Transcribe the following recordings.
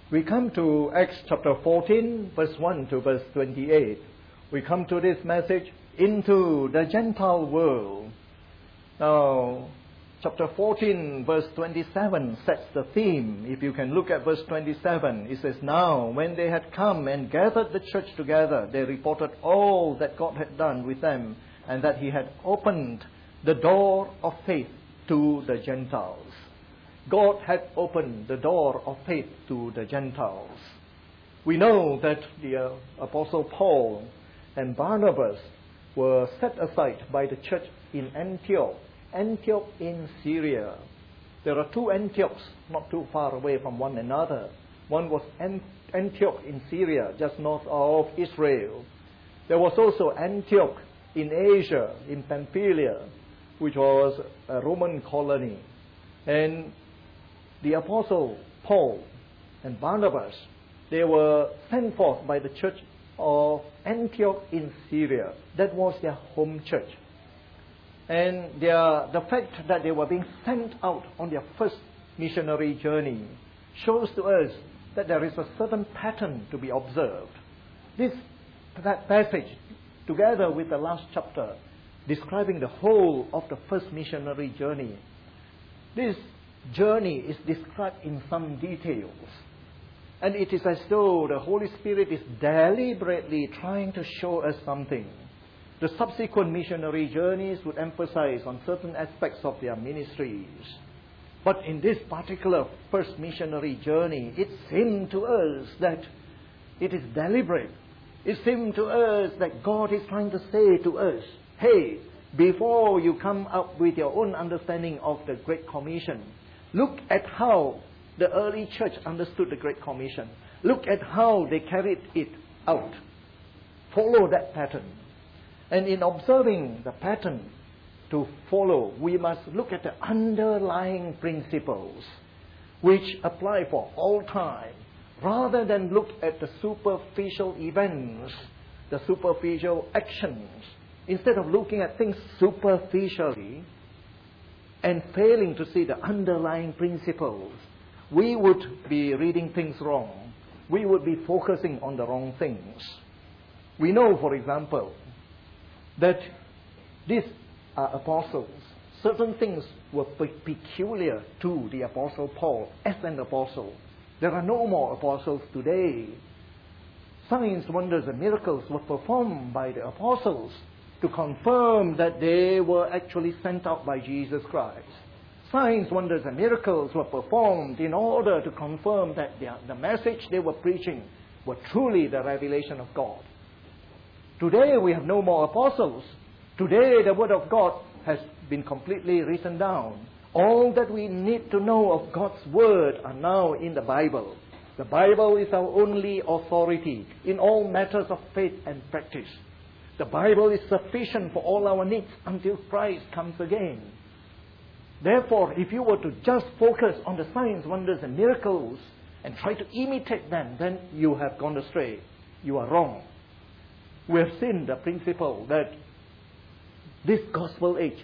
We come to Acts chapter 14, verse 1 to verse 28. We come to this message, into the Gentile world. Now, chapter 14, verse 27 sets the theme. If you can look at verse 27, it says, "Now, when they had come and gathered the church together, they reported all that God had done with them, and that He had opened the door of faith to the Gentiles." God had opened the door of faith to the Gentiles. We know that the Apostle Paul and Barnabas were set aside by the church in Antioch in Syria. There are two Antiochs not too far away from one another. One was Antioch in Syria, just north of Israel. There was also Antioch in Asia, in Pamphylia, which was a Roman colony. And the Apostle Paul and Barnabas, they were sent forth by the church of Antioch in Syria. That was their home church. And the fact that they were being sent out on their first missionary journey shows to us that there is a certain pattern to be observed. That passage, together with the last chapter, describing the whole of the first missionary journey, this journey is described in some details. And it is as though the Holy Spirit is deliberately trying to show us something. The subsequent missionary journeys would emphasize on certain aspects of their ministries. But in this particular first missionary journey, it seemed to us that it is deliberate. It seemed to us that God is trying to say to us, hey, before you come up with your own understanding of the Great Commission, look at how the early church understood the Great Commission. Look at how they carried it out. Follow that pattern. And in observing the pattern to follow, we must look at the underlying principles which apply for all time, rather than look at the superficial events, the superficial actions. Instead of looking at things superficially and failing to see the underlying principles, we would be reading things wrong. We would be focusing on the wrong things. We know, for example, that these are apostles. Certain things were peculiar to the Apostle Paul as an apostle. There are no more apostles today. Signs, wonders, and miracles were performed by the apostles to confirm that they were actually sent out by Jesus Christ. Signs, wonders, and miracles were performed in order to confirm that the message they were preaching were truly the revelation of God. Today we have no more apostles. Today the Word of God has been completely written down. All that we need to know of God's Word are now in the Bible. The Bible is our only authority in all matters of faith and practice. The Bible is sufficient for all our needs until Christ comes again. Therefore, if you were to just focus on the signs, wonders, and miracles and try to imitate them, then you have gone astray. You are wrong. We have seen the principle that this gospel age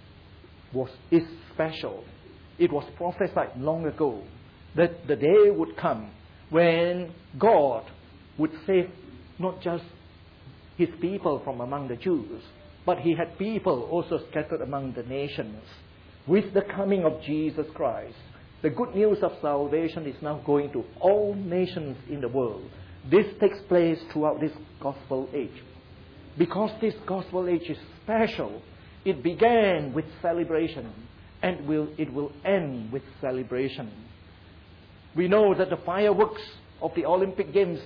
is special. It was prophesied long ago that the day would come when God would save not just His people from among the Jews, but He had people also scattered among the nations. With the coming of Jesus Christ, the good news of salvation is now going to all nations in the world. This takes place throughout this gospel age. Because this gospel age is special, it began with celebration and it will end with celebration. We know that the fireworks of the Olympic Games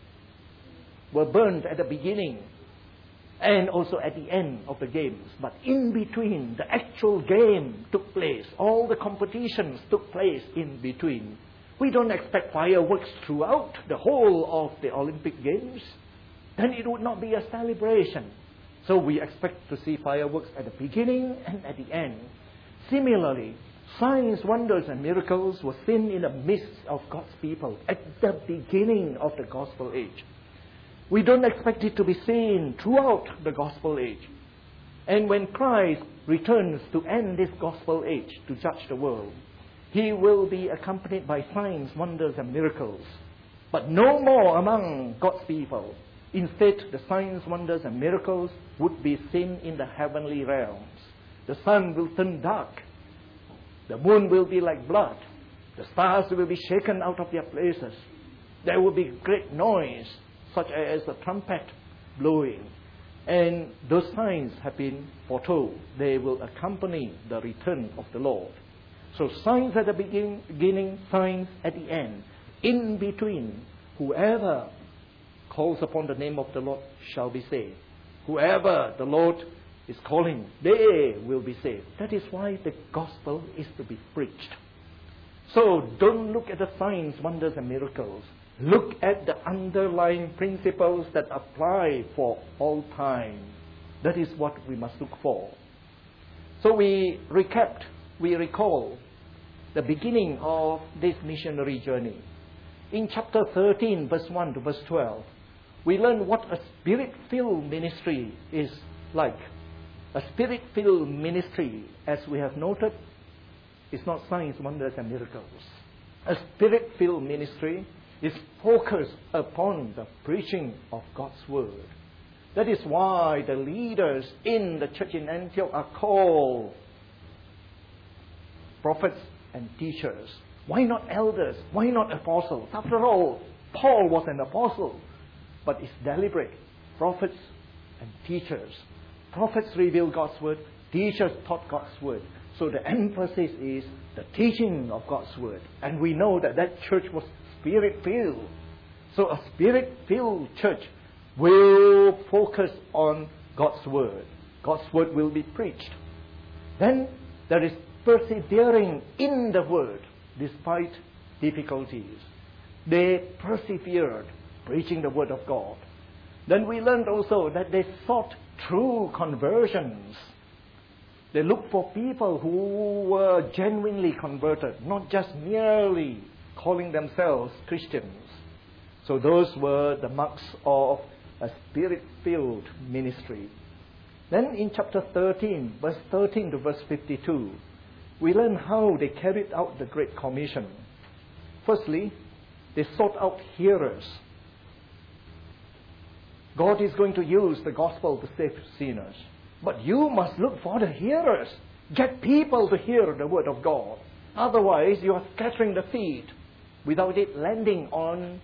were burned at the beginning and also at the end of the games. But in between, the actual game took place. All the competitions took place in between. We don't expect fireworks throughout the whole of the Olympic Games. Then it would not be a celebration. So we expect to see fireworks at the beginning and at the end. Similarly, signs, wonders, and miracles were seen in the midst of God's people at the beginning of the gospel age. We don't expect it to be seen throughout the gospel age. And when Christ returns to end this gospel age to judge the world, He will be accompanied by signs, wonders, and miracles. But no more among God's people. Instead, the signs, wonders, and miracles would be seen in the heavenly realms. The sun will turn dark. The moon will be like blood. The stars will be shaken out of their places. There will be great noise, such as a trumpet blowing. And those signs have been foretold. They will accompany the return of the Lord. So signs at the beginning, signs at the end. In between, whoever calls upon the name of the Lord shall be saved. Whoever the Lord is calling, they will be saved. That is why the gospel is to be preached. So don't look at the signs, wonders, and miracles. Look at the underlying principles that apply for all time. That is what we must look for. So we recall the beginning of this missionary journey. In chapter 13, verse 1 to verse 12, we learn what a spirit-filled ministry is like. A spirit-filled ministry, as we have noted, is not signs, wonders, and miracles. A spirit-filled ministry is focused upon the preaching of God's word. That is why the leaders in the church in Antioch are called prophets and teachers. Why not elders? Why not apostles? After all, Paul was an apostle. But it's deliberate. Prophets and teachers. Prophets reveal God's word. Teachers taught God's word. So the emphasis is the teaching of God's word. And we know that that church was spirit-filled. So a spirit-filled church will focus on God's word. God's word will be preached. Then there is persevering in the word despite difficulties. They persevered preaching the word of God. Then we learned also that they sought true conversions. They looked for people who were genuinely converted, not just merely calling themselves Christians. So those were the marks of a spirit-filled ministry. Then in chapter 13, verse 13 to verse 52, we learn how they carried out the Great Commission. Firstly, they sought out hearers. God is going to use the gospel to save sinners. But you must look for the hearers. Get people to hear the word of God. Otherwise, you are scattering the seed without it landing on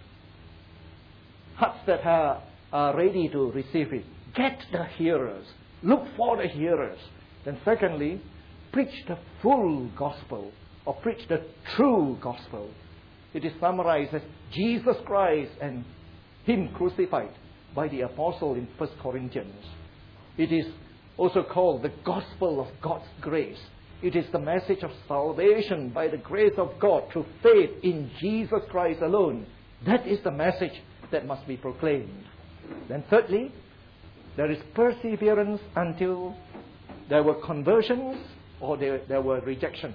hearts that are ready to receive it. Get the hearers. Look for the hearers. Then secondly, preach the full gospel, or preach the true gospel. It is summarized as Jesus Christ and Him crucified by the apostle in 1 Corinthians. It is also called the gospel of God's grace. It is the message of salvation by the grace of God through faith in Jesus Christ alone. That is the message that must be proclaimed. Then thirdly, there is perseverance until there were conversions or there were rejection.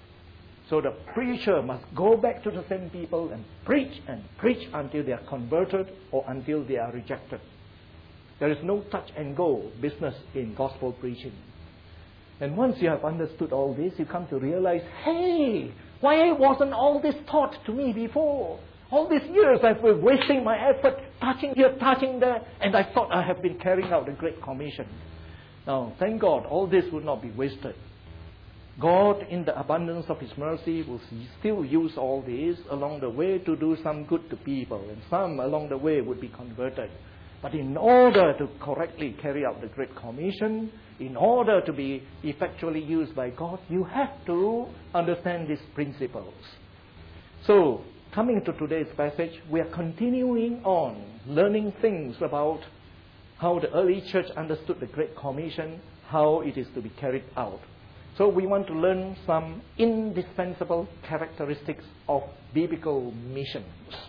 So the preacher must go back to the same people and preach until they are converted or until they are rejected. There is no touch and go business in gospel preaching. And once you have understood all this, you come to realize, hey, why wasn't all this taught to me before? All these years I've been wasting my effort, touching here, touching there, and I thought I have been carrying out the Great Commission. Now, thank God, all this would not be wasted. God, in the abundance of His mercy, will still use all this along the way to do some good to people, and some along the way would be converted. But in order to correctly carry out the Great Commission, in order to be effectually used by God, you have to understand these principles. So, coming to today's passage, we are continuing on learning things about how the early church understood the Great Commission, how it is to be carried out. So we want to learn some indispensable characteristics of biblical missions.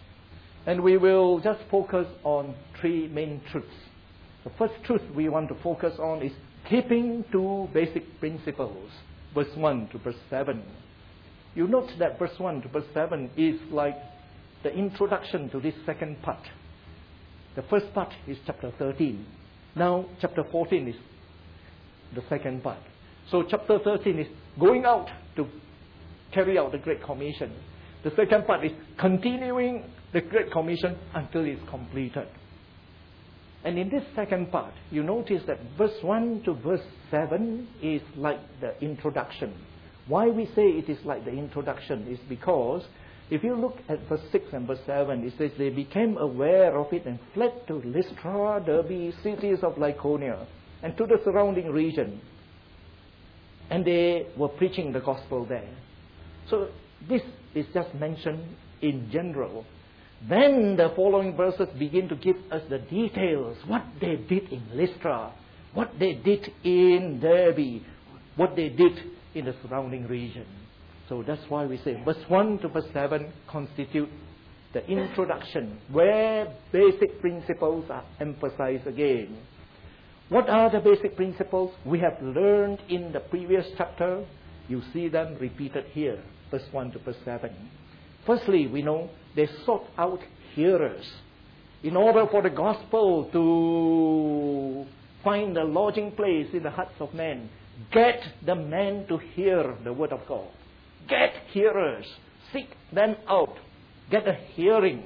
And we will just focus on three main truths. The first truth we want to focus on is keeping to basic principles, verse 1 to verse 7. You note that verse 1 to verse 7 is like the introduction to this second part. The first part is chapter 13. Now chapter 14 is the second part. So chapter 13 is going out to carry out the Great Commission. The second part is continuing the Great Commission until it's completed. And in this second part, you notice that verse 1 to verse 7 is like the introduction. Why we say it is like the introduction is because if you look at verse 6 and verse 7, it says they became aware of it and fled to Lystra, Derbe, cities of Lycaonia, and to the surrounding region. And they were preaching the gospel there. So this is just mentioned in general. Then the following verses begin to give us the details, what they did in Lystra, what they did in Derbe, what they did in the surrounding region. So that's why we say verse 1 to verse 7 constitute the introduction, where basic principles are emphasized again. What are the basic principles we have learned in the previous chapter? You see them repeated here, verse 1 to verse 7. Firstly, we know they sought out hearers. In order for the gospel to find a lodging place in the hearts of men, get the men to hear the word of God. Get hearers. Seek them out. Get a hearing.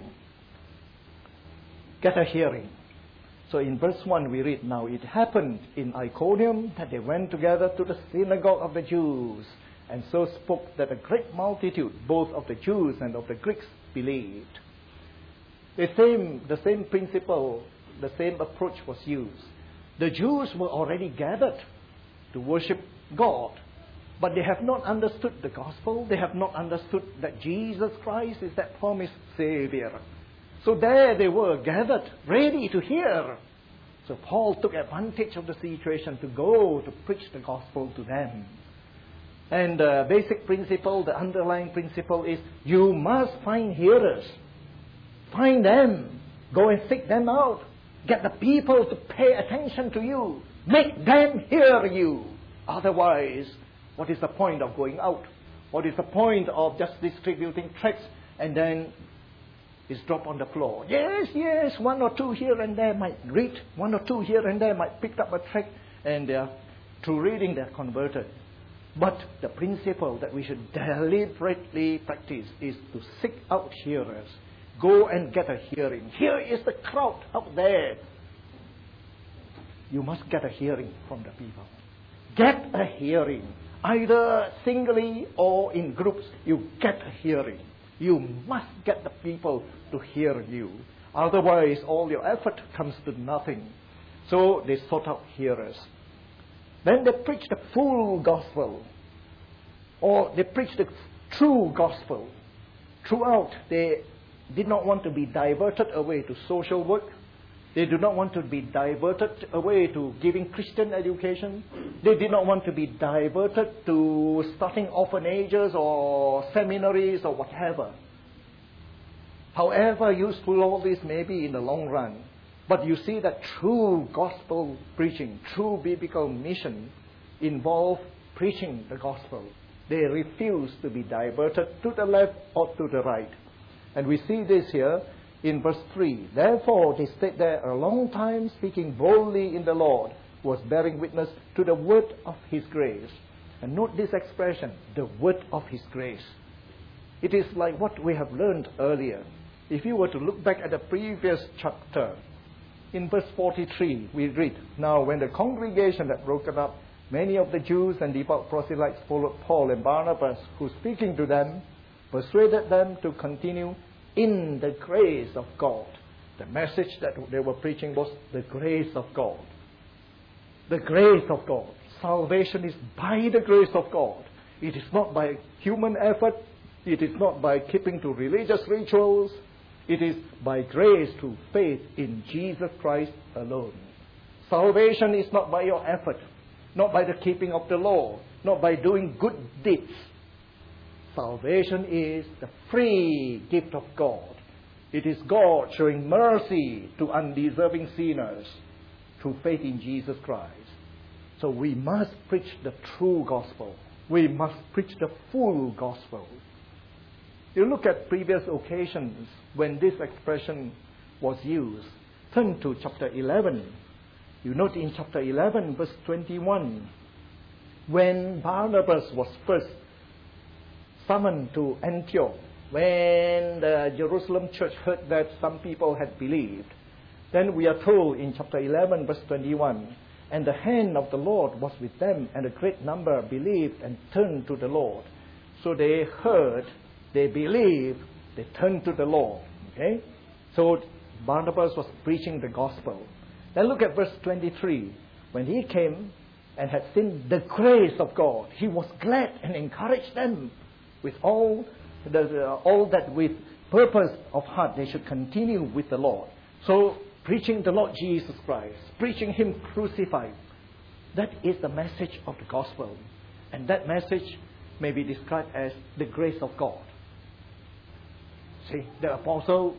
Get a hearing. So in verse 1 we read, now it happened in Iconium that they went together to the synagogue of the Jews, and so spoke that a great multitude, both of the Jews and of the Greeks, believed. The same principle, the same approach was used. The Jews were already gathered to worship God, but they have not understood the gospel. They have not understood that Jesus Christ is that promised Savior. So there they were gathered, ready to hear. So Paul took advantage of the situation to go to preach the gospel to them. And the basic principle, the underlying principle is you must find hearers. Find them. Go and seek them out. Get the people to pay attention to you. Make them hear you. Otherwise, what is the point of going out? What is the point of just distributing tracts and then it's dropped on the floor? Yes, one or two here and there might read. One or two here and there might pick up a tract, and through reading they're converted. But the principle that we should deliberately practice is to seek out hearers. Go and get a hearing. Here is the crowd out there. You must get a hearing from the people. Get a hearing. Either singly or in groups, you get a hearing. You must get the people to hear you. Otherwise, all your effort comes to nothing. So they sought out hearers. Then they preached the full gospel, or they preached the true gospel. Throughout, they did not want to be diverted away to social work. They do not want to be diverted away to giving Christian education. They did not want to be diverted to starting orphanages or seminaries or whatever. However useful all this may be in the long run, but you see that true gospel preaching, true biblical mission involve preaching the gospel. They refuse to be diverted to the left or to the right. And we see this here in verse 3. Therefore they stayed there a long time, speaking boldly in the Lord, who was bearing witness to the word of His grace. And note this expression, the word of His grace. It is like what we have learned earlier. If you were to look back at the previous chapter, in verse 43, we read, now when the congregation had broken up, many of the Jews and devout proselytes followed Paul and Barnabas, who speaking to them, persuaded them to continue in the grace of God. The message that they were preaching was the grace of God. The grace of God. Salvation is by the grace of God. It is not by human effort. It is not by keeping to religious rituals. It is by grace through faith in Jesus Christ alone. Salvation is not by your effort, not by the keeping of the law, not by doing good deeds. Salvation is the free gift of God. It is God showing mercy to undeserving sinners through faith in Jesus Christ. So we must preach the true gospel. We must preach the full gospel. You look at previous occasions when this expression was used. Turn to chapter 11. You note in chapter 11, verse 21, when Barnabas was first summoned to Antioch, when the Jerusalem church heard that some people had believed, then we are told in chapter 11, verse 21, and the hand of the Lord was with them, and a great number believed and turned to the Lord. So they heard, they believed, they turned to the Lord. Okay? So Barnabas was preaching the gospel. Then look at verse 23. When he came and had seen the grace of God, he was glad and encouraged them with all that with purpose of heart they should continue with the Lord. So preaching the Lord Jesus Christ, preaching Him crucified, that is the message of the gospel. And that message may be described as the grace of God. See, the apostle,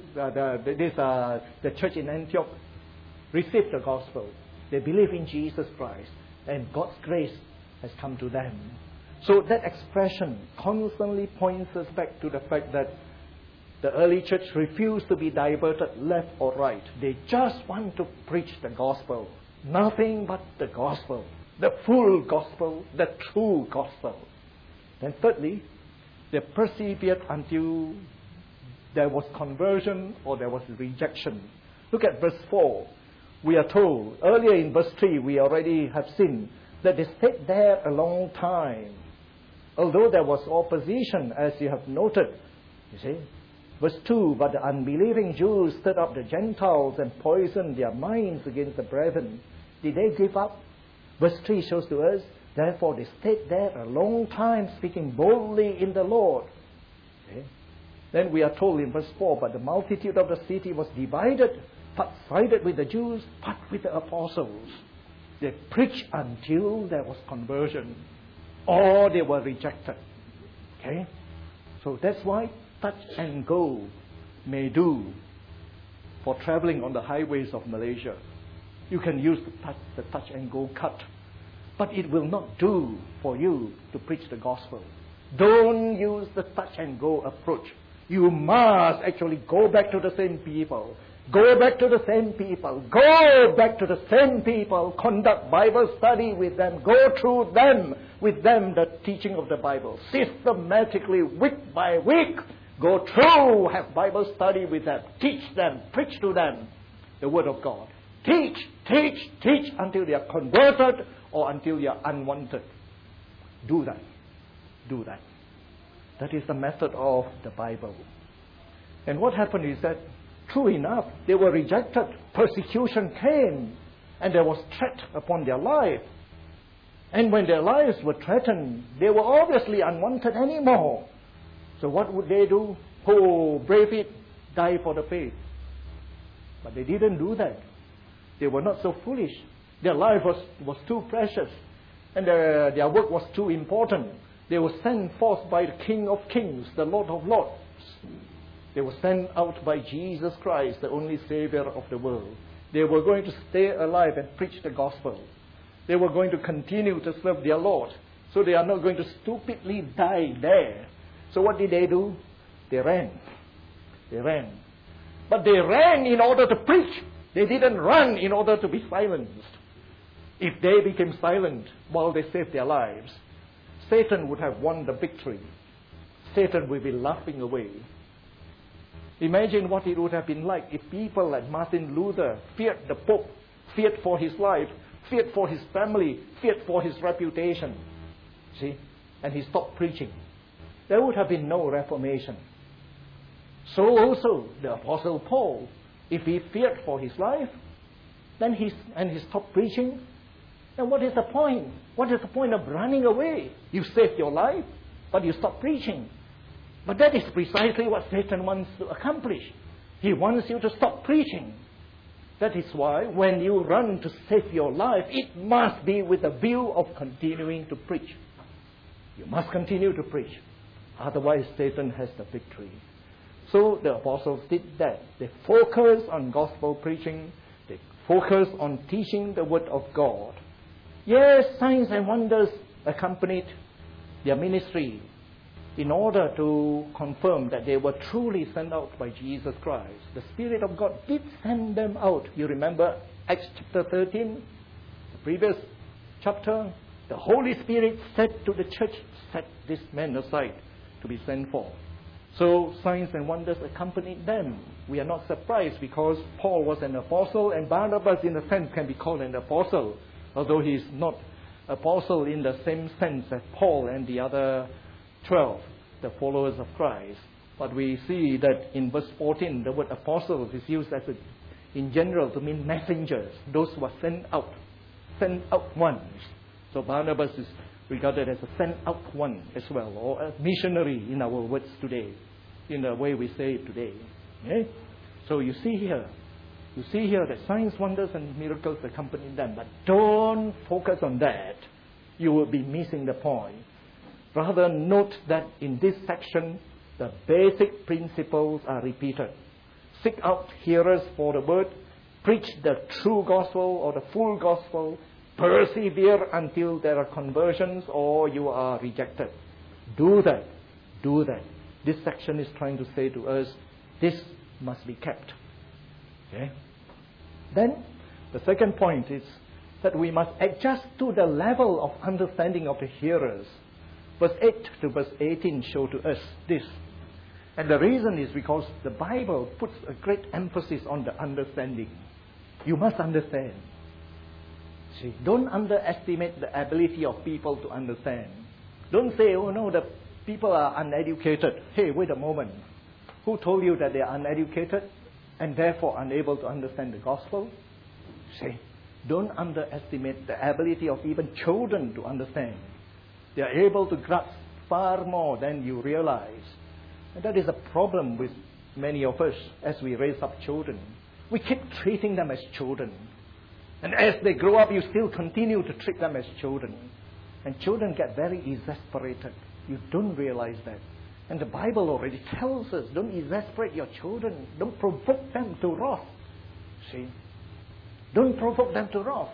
the church in Antioch received the gospel. They believe in Jesus Christ, and God's grace has come to them. So that expression constantly points us back to the fact that the early church refused to be diverted left or right. They just want to preach the gospel. Nothing but the gospel. The full gospel, the true gospel. Then thirdly, they persevered until there was conversion or there was rejection. Look at verse 4. We are told, earlier in verse 3, we already have seen that they stayed there a long time. Although there was opposition, as you have noted. You see? Verse 2, but the unbelieving Jews stirred up the Gentiles and poisoned their minds against the brethren. Did they give up? Verse 3 shows to us, therefore they stayed there a long time, speaking boldly in the Lord. Okay? Then we are told in verse 4, but the multitude of the city was divided, part sided with the Jews, part with the apostles. They preached until there was conversion, or they were rejected. Okay? So that's why touch and go may do for traveling on the highways of Malaysia. You can use the touch and go cut, but it will not do for you to preach the gospel. Don't use the touch and go approach. You must actually go back to the same people. Go back to the same people. Go back to the same people. Conduct Bible study with them. Go through with them the teaching of the Bible. Systematically, week by week. Go through, have Bible study with them. Teach them, preach to them the Word of God. Teach until they are converted or until they are unwanted. Do that. Do that. That is the method of the Bible. And what happened is that, true enough, they were rejected. Persecution came, and there was threat upon their life. And when their lives were threatened, they were obviously unwanted anymore. So what would they do? Oh, brave it, die for the faith. But they didn't do that. They were not so foolish. Their life was too precious, and their work was too important. They were sent forth by the King of Kings, the Lord of Lords. They were sent out by Jesus Christ, the only Savior of the world. They were going to stay alive and preach the gospel. They were going to continue to serve their Lord. So they are not going to stupidly die there. So what did they do? They ran. They ran. But they ran in order to preach. They didn't run in order to be silenced. If they became silent while they saved their lives, Satan would have won the victory. Satan would be laughing away. Imagine what it would have been like if people like Martin Luther feared the Pope, feared for his life, feared for his family, feared for his reputation. See? And he stopped preaching. There would have been no Reformation. So also the Apostle Paul, if he feared for his life, then he stopped preaching, then what is the point? What is the point of running away? You saved your life, but you stopped preaching. But that is precisely what Satan wants to accomplish. He wants you to stop preaching. That is why when you run to save your life, it must be with a view of continuing to preach. You must continue to preach. Otherwise, Satan has the victory. So the apostles did that. They focused on gospel preaching. They focused on teaching the Word of God. Yes, signs and wonders accompanied their ministry in order to confirm that they were truly sent out by Jesus Christ. The Spirit of God did send them out. You remember Acts chapter 13, the previous chapter? The Holy Spirit said to the church, set this man aside. to be sent forth. So signs and wonders accompanied them. We are not surprised because Paul was an apostle, and Barnabas in a sense can be called an apostle, although he is not apostle in the same sense as Paul and the other 12, the followers of Christ. But we see that in verse 14, the word apostles is used in general to mean messengers, those who are sent out ones. So Barnabas is regarded as a sent out one as well, or a missionary in our words today, in the way we say it today. Okay? So you see here that signs, wonders, and miracles accompany them. But don't focus on that. You will be missing the point. Rather, note that in this section, the basic principles are repeated. Seek out hearers for the word. Preach the true gospel or the full gospel. Persevere until there are conversions or you are rejected. Do that. Do that. This section is trying to say to us, this must be kept. Okay? Then, the second point is that we must adjust to the level of understanding of the hearers. Verse 8 to verse 18 show to us this. And the reason is because the Bible puts a great emphasis on the understanding. You must understand. See, don't underestimate the ability of people to understand. Don't say, oh no, the people are uneducated. Hey, wait a moment. Who told you that they are uneducated and therefore unable to understand the gospel? See, don't underestimate the ability of even children to understand. They are able to grasp far more than you realize. And that is a problem with many of us as we raise up children. We keep treating them as children. And as they grow up, you still continue to treat them as children. And children get very exasperated. You don't realize that. And the Bible already tells us, don't exasperate your children. Don't provoke them to wrath. See? Don't provoke them to wrath.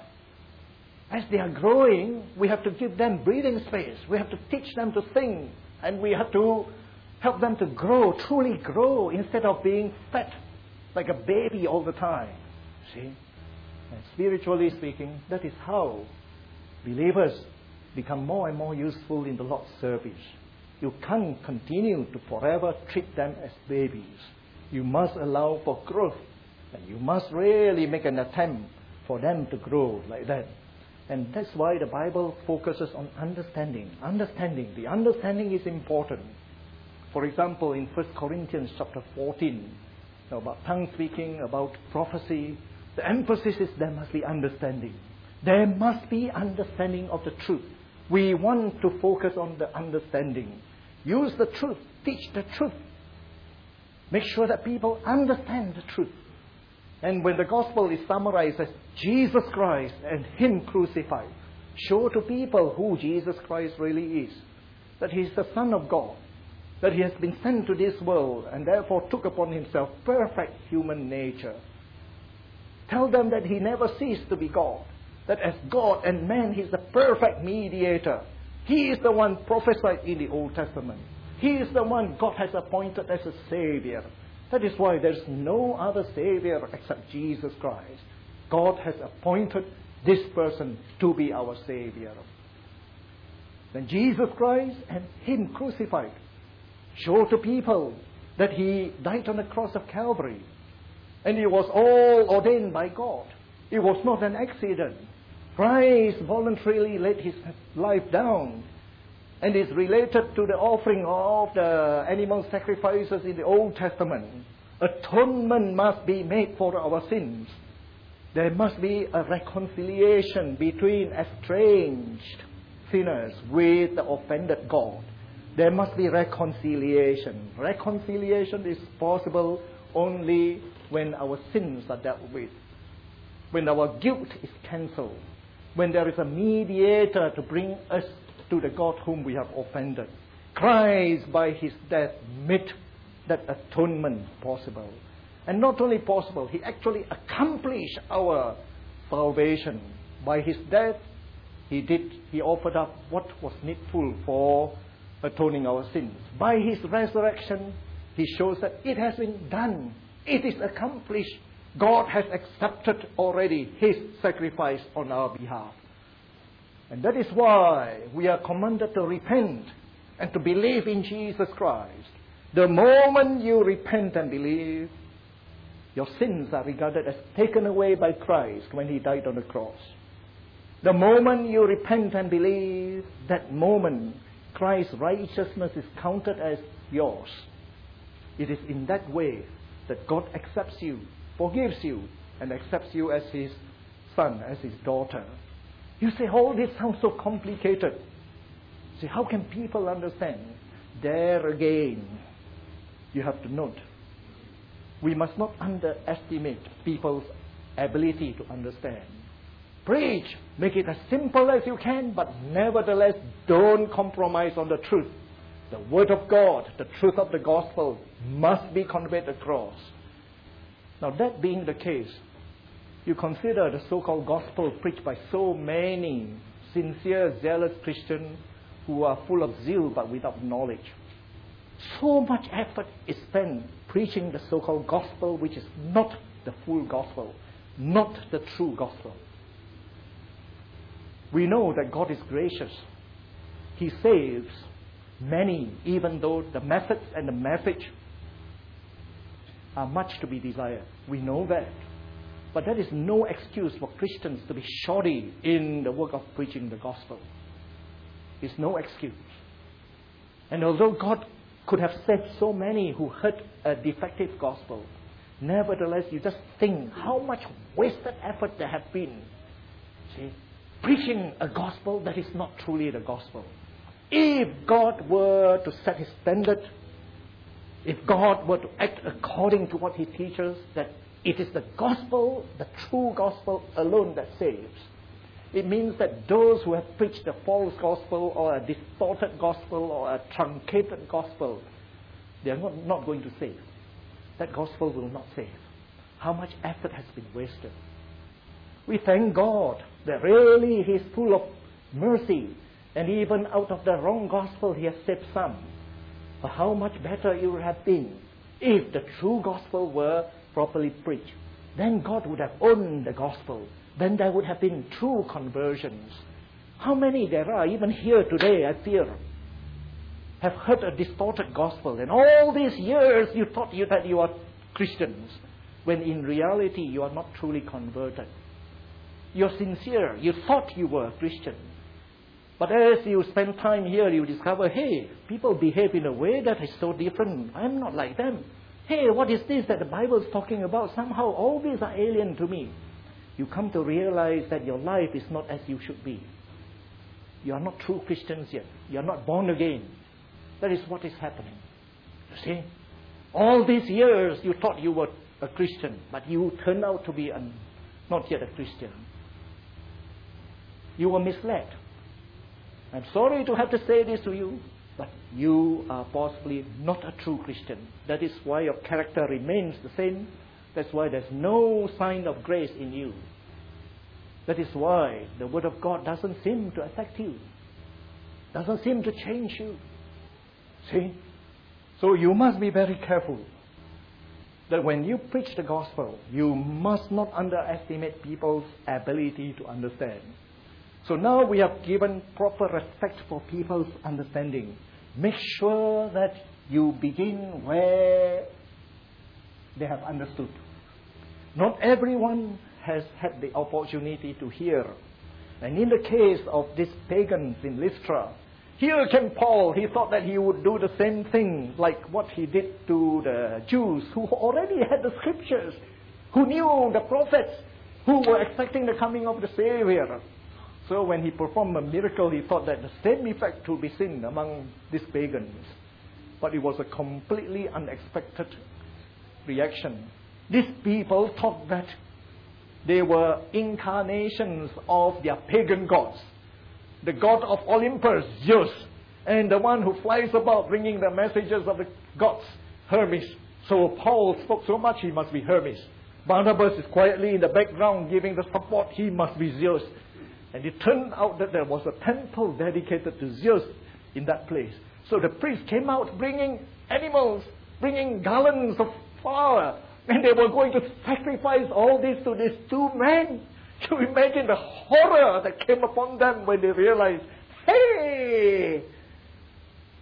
As they are growing, we have to give them breathing space. We have to teach them to think. And we have to help them to grow, truly grow, instead of being fed like a baby all the time. See? And spiritually speaking, that is how believers become more and more useful in the Lord's service. You can't continue to forever treat them as babies. You must allow for growth. And you must really make an attempt for them to grow like that. And that's why the Bible focuses on understanding. The understanding is important. For example, in 1 Corinthians chapter 14, about tongue speaking, about prophecy, the emphasis is there must be understanding. There must be understanding of the truth. We want to focus on the understanding. Use the truth. Teach the truth. Make sure that people understand the truth. And when the gospel is summarized as Jesus Christ and Him crucified, show to people who Jesus Christ really is. That He is the Son of God. That He has been sent to this world and therefore took upon Himself perfect human nature. Tell them that He never ceased to be God. That as God and man, He is the perfect mediator. He is the one prophesied in the Old Testament. He is the one God has appointed as a Savior. That is why there is no other Savior except Jesus Christ. God has appointed this person to be our Savior. Then Jesus Christ and Him crucified. Show to people that He died on the cross of Calvary. And it was all ordained by God. It was not an accident. Christ voluntarily laid His life down. And is related to the offering of the animal sacrifices in the Old Testament. Atonement must be made for our sins. There must be a reconciliation between estranged sinners with the offended God. There must be reconciliation. Reconciliation is possible only when our sins are dealt with. When our guilt is cancelled. When there is a mediator to bring us to the God whom we have offended. Christ, by His death, made that atonement possible. And not only possible, He actually accomplished our salvation. By His death, He offered up what was needful for atoning our sins. By His resurrection, He shows that it has been done. It is accomplished. God has accepted already His sacrifice on our behalf. And that is why we are commanded to repent and to believe in Jesus Christ. The moment you repent and believe, your sins are regarded as taken away by Christ when He died on the cross. The moment you repent and believe, that moment Christ's righteousness is counted as yours. It is in that way that God accepts you, forgives you, and accepts you as His son, as His daughter. You say, all this sounds so complicated. See, how can people understand? There again, you have to note, we must not underestimate people's ability to understand. Preach, make it as simple as you can, but nevertheless, don't compromise on the truth. The Word of God, the truth of the gospel, must be conveyed across. Now, that being the case, you consider the so-called gospel preached by so many sincere, zealous Christians who are full of zeal but without knowledge. So much effort is spent preaching the so-called gospel, which is not the full gospel, not the true gospel. We know that God is gracious. He saves many, even though the methods and the message are much to be desired. We know that. But that is no excuse for Christians to be shoddy in the work of preaching the gospel. It's no excuse. And although God could have saved so many who heard a defective gospel, nevertheless, you just think how much wasted effort there have been. See, preaching a gospel that is not truly the gospel. If God were to set His standard, if God were to act according to what He teaches, that it is the gospel, the true gospel alone that saves, it means that those who have preached a false gospel or a distorted gospel or a truncated gospel, they are not going to save. That gospel will not save. How much effort has been wasted? We thank God that really He is full of mercy, and even out of the wrong gospel He has saved some. But how much better it would have been if the true gospel were properly preached. Then God would have owned the gospel. Then there would have been true conversions. How many there are, even here today, I fear, have heard a distorted gospel, and all these years you thought that you are Christians, when in reality you are not truly converted. You're sincere. You thought you were a Christian. But as you spend time here, you discover, hey, people behave in a way that is so different. I'm not like them. Hey, what is this that the Bible is talking about? Somehow all these are alien to me. You come to realize that your life is not as you should be. You are not true Christians yet. You are not born again. That is what is happening. You see? All these years you thought you were a Christian, but you turned out to be not yet a Christian. You were misled. I'm sorry to have to say this to you, but you are possibly not a true Christian. That is why your character remains the same. That's why there's no sign of grace in you. That is why the Word of God doesn't seem to affect you, doesn't seem to change you. See? So you must be very careful that when you preach the gospel, you must not underestimate people's ability to understand. So now we have given proper respect for people's understanding. Make sure that you begin where they have understood. Not everyone has had the opportunity to hear. And in the case of these pagans in Lystra, here came Paul. He thought that he would do the same thing like what he did to the Jews who already had the scriptures, who knew the prophets, who were expecting the coming of the Savior. So when he performed a miracle, he thought that the same effect would be seen among these pagans. But it was a completely unexpected reaction. These people thought that they were incarnations of their pagan gods. The god of Olympus, Zeus, and the one who flies about bringing the messages of the gods, Hermes. So Paul spoke so much, he must be Hermes. Barnabas is quietly in the background giving the support, he must be Zeus. And it turned out that there was a temple dedicated to Zeus in that place. So the priests came out bringing animals, bringing garlands of flower, and they were going to sacrifice all this to these two men. You imagine the horror that came upon them when they realized, hey,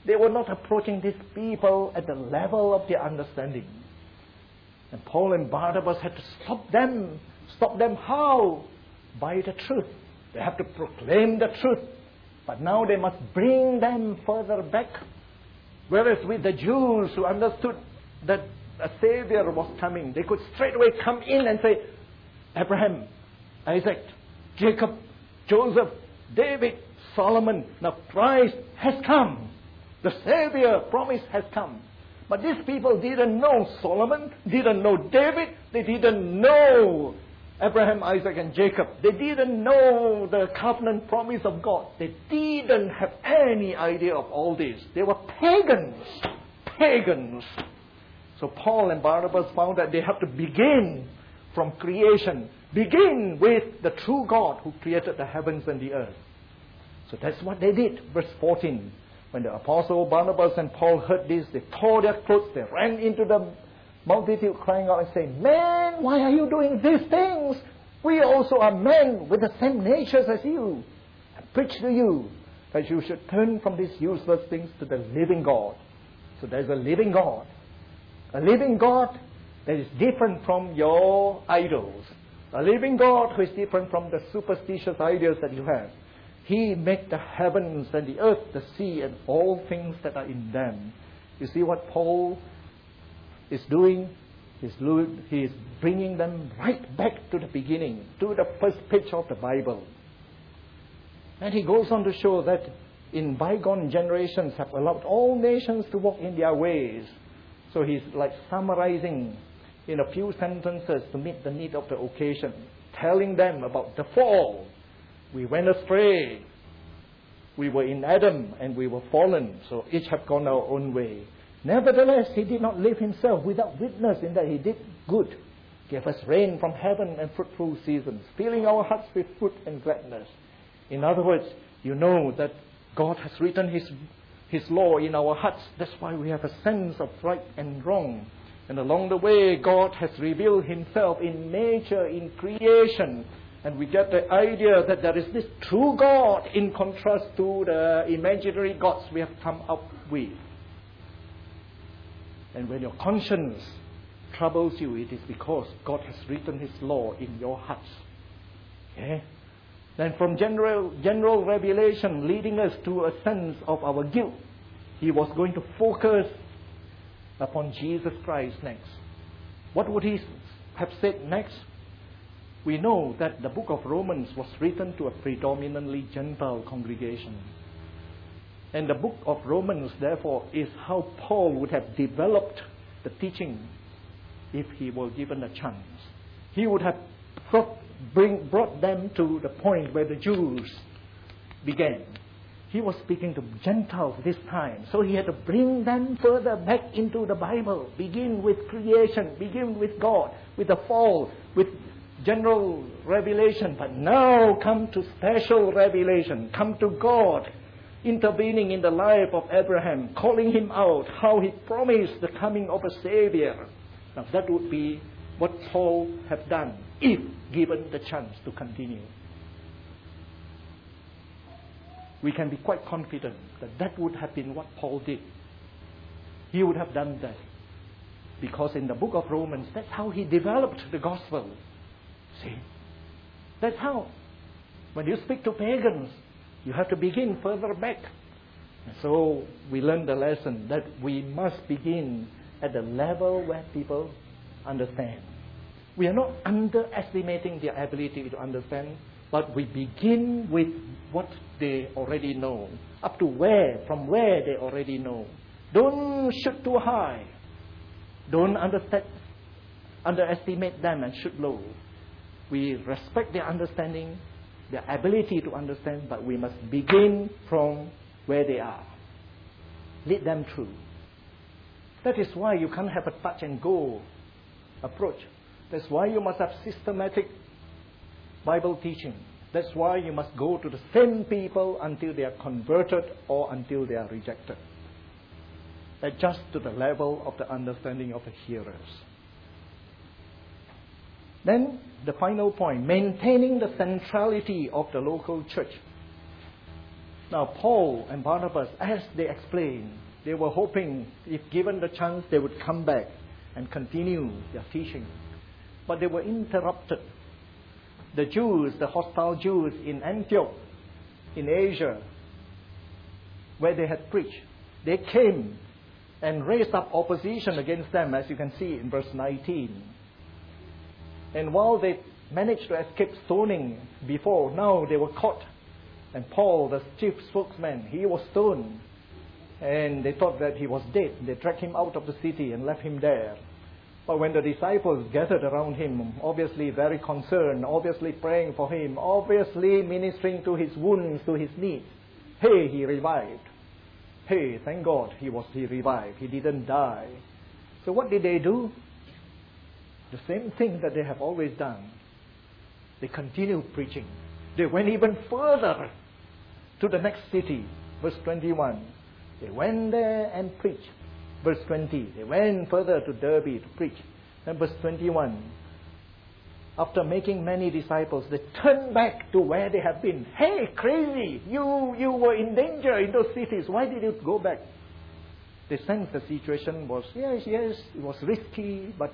They were not approaching these people at the level of their understanding. And Paul and Barnabas had to stop them. Stop them how? By the truth. They have to proclaim the truth. But now they must bring them further back. Whereas with the Jews who understood that a Savior was coming, they could straightway come in and say, Abraham, Isaac, Jacob, Joseph, David, Solomon, now Christ has come. The Savior promise has come. But these people didn't know Solomon, didn't know David, they didn't know Abraham, Isaac, and Jacob. They didn't know the covenant promise of God. They didn't have any idea of all this. They were pagans. Pagans. So Paul and Barnabas found that they have to begin from creation. Begin with the true God who created the heavens and the earth. So that's what they did. Verse 14. When the apostle Barnabas and Paul heard this, they tore their clothes, they ran into the multitude crying out and saying, Men, why are you doing these things? We also are men with the same natures as you. I preach to you that you should turn from these useless things to the living God. So there's a living God. A living God that is different from your idols. A living God who is different from the superstitious ideas that you have. He made the heavens and the earth, the sea, and all things that are in them. You see what Paul is doing? He is bringing them right back to the beginning, to the first page of the Bible. And he goes on to show that in bygone generations have allowed all nations to walk in their ways. So he's like summarizing in a few sentences to meet the need of the occasion, telling them about the fall. We went astray. We were in Adam and we were fallen, so each have gone our own way. Nevertheless, he did not leave himself without witness in that he did good. Gave us rain from heaven and fruitful seasons, filling our hearts with fruit and gladness. In other words, you know that God has written His law in our hearts. That's why we have a sense of right and wrong. And along the way, God has revealed Himself in nature, in creation. And we get the idea that there is this true God in contrast to the imaginary gods we have come up with. And when your conscience troubles you, it is because God has written His law in your hearts. Okay? Then from general revelation leading us to a sense of our guilt, He was going to focus upon Jesus Christ next. What would He have said next? We know that the book of Romans was written to a predominantly Gentile congregation. And the book of Romans, therefore, is how Paul would have developed the teaching if he were given a chance. He would have brought them to the point where the Jews began. He was speaking to Gentiles this time, so he had to bring them further back into the Bible. Begin with creation, begin with God, with the fall, with general revelation, but now come to special revelation. Come to God intervening in the life of Abraham, calling him out, how he promised the coming of a Savior. Now that would be what Paul had done if given the chance to continue. We can be quite confident that that would have been what Paul did. He would have done that. Because in the book of Romans, that's how he developed the gospel. See? That's how. When you speak to pagans, you have to begin further back. And so we learned the lesson that we must begin at the level where people understand. We are not underestimating their ability to understand, but we begin with what they already know. Up to where, from where they already know. Don't shoot too high. Don't underestimate them and shoot low. We respect their understanding, their ability to understand, but we must begin from where they are. Lead them through. That is why you can't have a touch and go approach. That's why you must have systematic Bible teaching. That's why you must go to the same people until they are converted or until they are rejected. Adjust to the level of the understanding of the hearers. Then, the final point, maintaining the centrality of the local church. Now, Paul and Barnabas, as they explained, they were hoping, if given the chance, they would come back and continue their teaching. But they were interrupted. The Jews, the hostile Jews in Antioch, in Asia, where they had preached, they came and raised up opposition against them, as you can see in verse 19. And while they managed to escape stoning before, now they were caught. And Paul, the chief spokesman, he was stoned. And they thought that he was dead. They dragged him out of the city and left him there. But when the disciples gathered around him, obviously very concerned, obviously praying for him, obviously ministering to his wounds, to his needs, hey, he revived. Hey, thank God he revived. He didn't die. So what did they do? The same thing that they have always done. They continued preaching. They went even further to the next city. Verse 21. They went there and preached. Verse 20. They went further to Derbe to preach. And verse 21. After making many disciples, they turned back to where they have been. Hey, crazy! You were in danger in those cities. Why did you go back? They sensed the situation was, yes, it was risky, but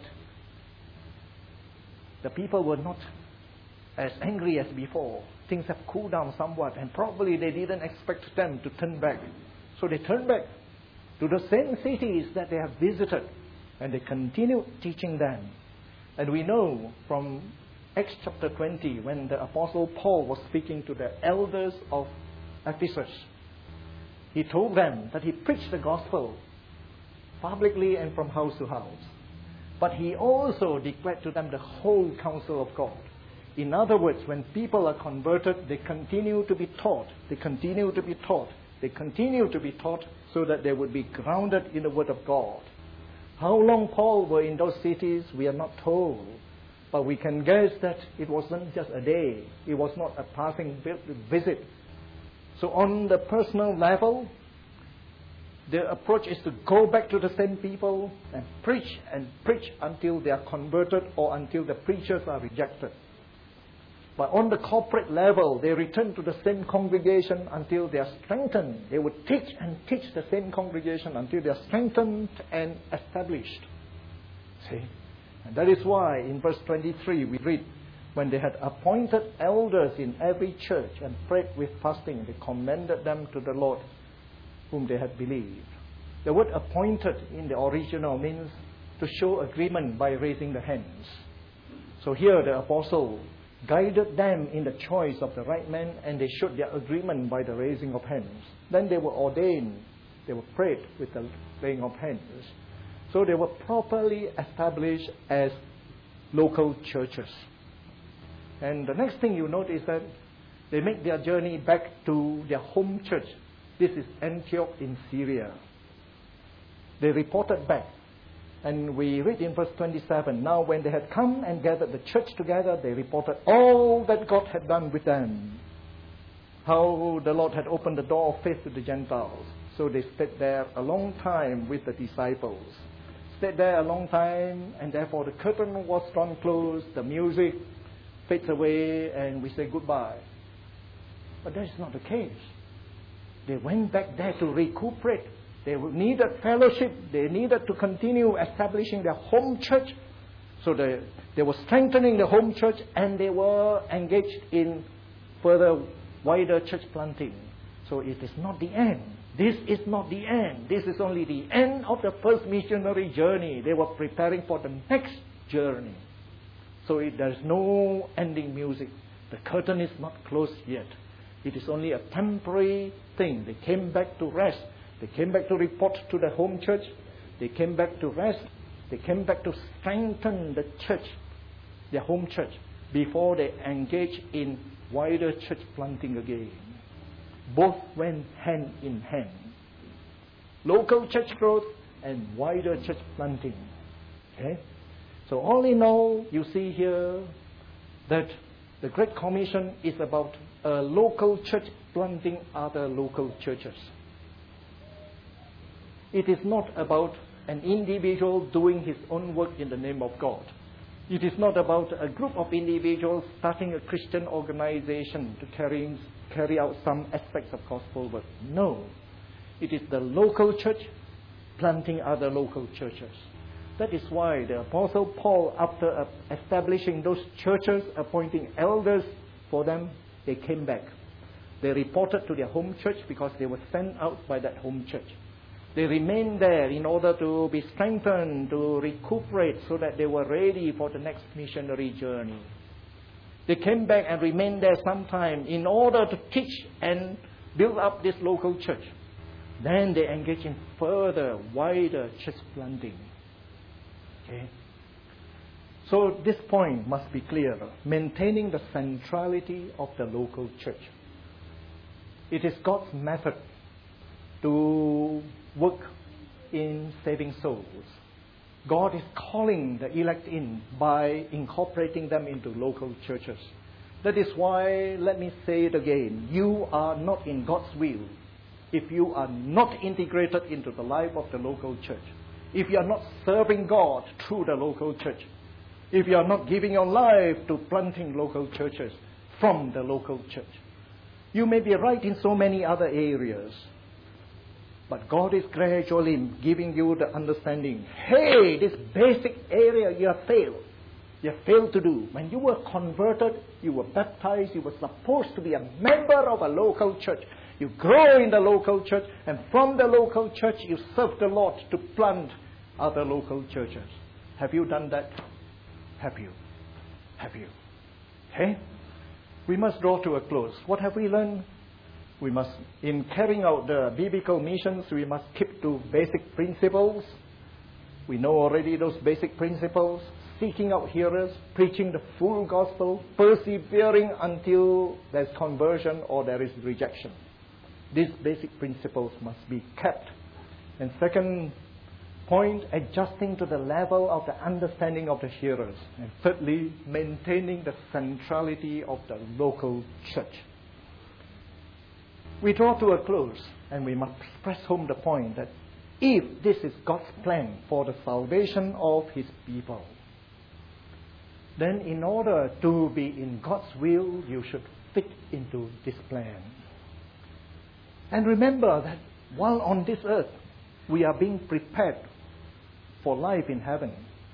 the people were not as angry as before. Things have cooled down somewhat, and probably they didn't expect them to turn back. So they turned back to the same cities that they have visited, and they continued teaching them. And we know from Acts chapter 20, when the Apostle Paul was speaking to the elders of Ephesus, he told them that he preached the gospel publicly and from house to house. But he also declared to them the whole counsel of God. In other words, when people are converted, they continue to be taught. They continue to be taught. They continue to be taught so that they would be grounded in the Word of God. How long Paul were in those cities, we are not told. But we can guess that it wasn't just a day. It was not a passing visit. So on the personal level, the approach is to go back to the same people and preach until they are converted or until the preachers are rejected. But on the corporate level, they return to the same congregation until they are strengthened. They would teach and teach the same congregation until they are strengthened and established. See? And that is why in verse 23 we read, when they had appointed elders in every church and prayed with fasting, they commended them to the Lord whom they had believed. The word appointed in the original means to show agreement by raising the hands. So here the apostle guided them in the choice of the right man, and they showed their agreement by the raising of hands. Then they were ordained. They were prayed with the laying of hands. So they were properly established as local churches. And the next thing you note is that they make their journey back to their home church. This is Antioch in Syria. They reported back. And we read in verse 27, now when they had come and gathered the church together, they reported all that God had done with them. How the Lord had opened the door of faith to the Gentiles. So they stayed there a long time with the disciples. Stayed there a long time, and therefore the curtain was drawn close, the music fades away, and we say goodbye. But that is not the case. They went back there to recuperate. They needed fellowship. They needed to continue establishing their home church. So they were strengthening the home church, and they were engaged in further, wider church planting. So it is not the end. This is not the end. This is only the end of the first missionary journey. They were preparing for the next journey. So there is no ending music. The curtain is not closed yet. It is only a temporary thing. They came back to rest. They came back to report to the home church. They came back to rest. They came back to strengthen the church, their home church, before they engage in wider church planting again. Both went hand in hand. Local church growth and wider church planting. Okay? So all in all, you see here that the Great Commission is about a local church planting other local churches. It is not about an individual doing his own work in the name of God. It is not about a group of individuals starting a Christian organization to carry out some aspects of gospel work. No. It is the local church planting other local churches. That is why the Apostle Paul, after establishing those churches, appointing elders for them, they came back. They reported to their home church because they were sent out by that home church. They remained there in order to be strengthened, to recuperate, so that they were ready for the next missionary journey. They came back and remained there some time in order to teach and build up this local church. Then they engaged in further, wider church planting. Okay? So this point must be clear. Maintaining the centrality of the local church. It is God's method to work in saving souls. God is calling the elect in by incorporating them into local churches. That is why, let me say it again, you are not in God's will if you are not integrated into the life of the local church. If you are not serving God through the local church. If you are not giving your life to planting local churches from the local church. You may be right in so many other areas. But God is gradually giving you the understanding. Hey, this basic area you have failed. You have failed to do. When you were converted, you were baptized, you were supposed to be a member of a local church. You grow in the local church, and from the local church you serve the Lord to plant other local churches. Have you done that? Have you? Have you? Okay? We must draw to a close. What have we learned? We must, in carrying out the biblical missions, we must keep to basic principles. We know already those basic principles. Seeking out hearers, preaching the full gospel, persevering until there's conversion or there is rejection. These basic principles must be kept. And second point, adjusting to the level of the understanding of the hearers. And thirdly, maintaining the centrality of the local church. We draw to a close, and we must press home the point that if this is God's plan for the salvation of His people, then in order to be in God's will, you should fit into this plan. And remember that while on this earth, we are being prepared for life in heaven.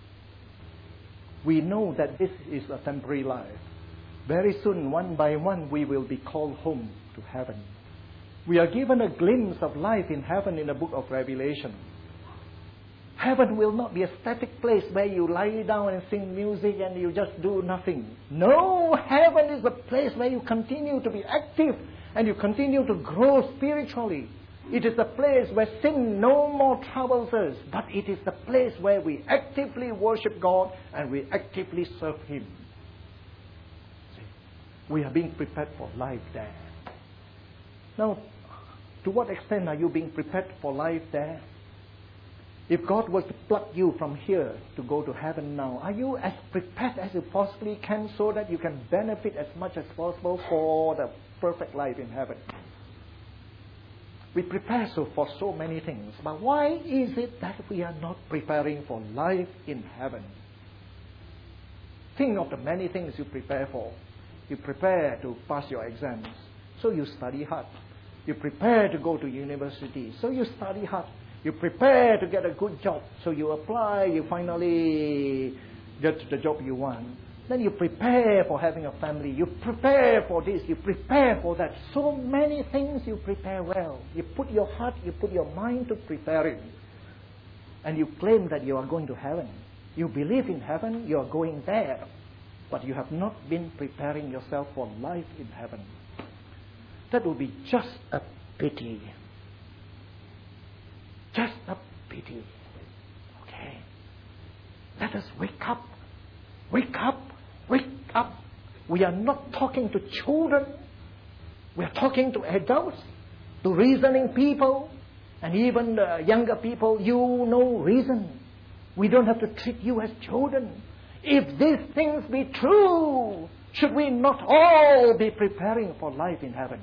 We know that this is a temporary life. Very soon, one by one, we will be called home to heaven. We are given a glimpse of life in heaven in the book of Revelation. Heaven will not be a static place where you lie down and sing music and you just do nothing. No, heaven is a place where you continue to be active and you continue to grow spiritually. It is the place where sin no more troubles us, but it is the place where we actively worship God and we actively serve Him. See, we are being prepared for life there. Now, to what extent are you being prepared for life there? If God was to pluck you from here to go to heaven now, are you as prepared as you possibly can so that you can benefit as much as possible for the perfect life in heaven? We prepare for so many things, but why is it that we are not preparing for life in heaven? Think of the many things you prepare for. You prepare to pass your exams, so you study hard. You prepare to go to university, so you study hard. You prepare to get a good job, so you apply, you finally get the job you want. Then you prepare for having a family. You prepare for this, you prepare for that. So many things you prepare well. You put your heart, you put your mind to preparing. And you claim that you are going to heaven. You believe in heaven, you are going there. But you have not been preparing yourself for life in heaven. That would be just a pity. Just a pity. Okay? Let us wake up. Wake up. Wake up. We are not talking to children. We are talking to adults, to reasoning people, and even the younger people. You know reason. We don't have to treat you as children. If these things be true, should we not all be preparing for life in heaven?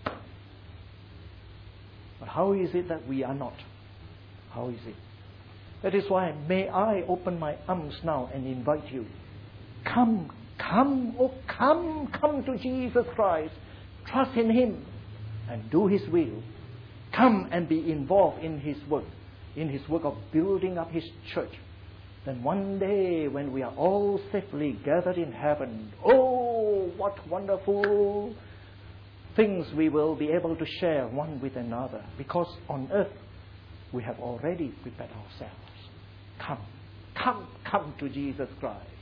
But how is it that we are not? How is it? That is why may I open my arms now and invite you. Come, come, oh come to Jesus Christ. trust in Him, and do His will. Come and be involved in His work of building up His church. Then one day when we are all safely gathered in heaven, oh, what wonderful things we will be able to share one with another. Because on earth we have already prepared ourselves. Come to Jesus Christ.